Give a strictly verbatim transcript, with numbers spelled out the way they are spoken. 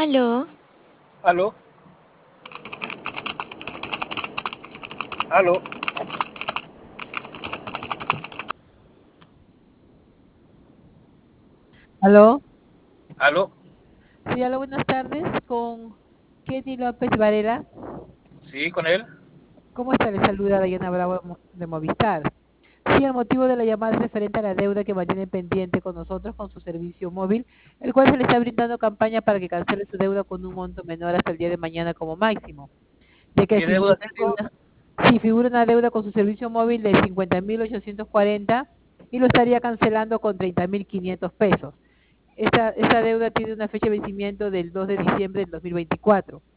Aló, Aló, aló, Aló, aló. sí, aló, buenas tardes, con Kenny López Varela. Sí, con él. ¿Cómo está? Le saluda Dayana Bravo de Mo- de Movistar. Sí, el motivo de la llamada es referente a la deuda que mantiene pendiente con nosotros con su servicio móvil, el cual se le está brindando campaña para que cancele su deuda con un monto menor hasta el día de mañana como máximo, ya que ¿Qué deuda asimismo tengo? figura, sí, figura una deuda con su servicio móvil de cincuenta mil ochocientos cuarenta y lo estaría cancelando con treinta mil quinientos pesos. Esta, esta deuda tiene una fecha de vencimiento del dos de diciembre del dos mil veinticuatro.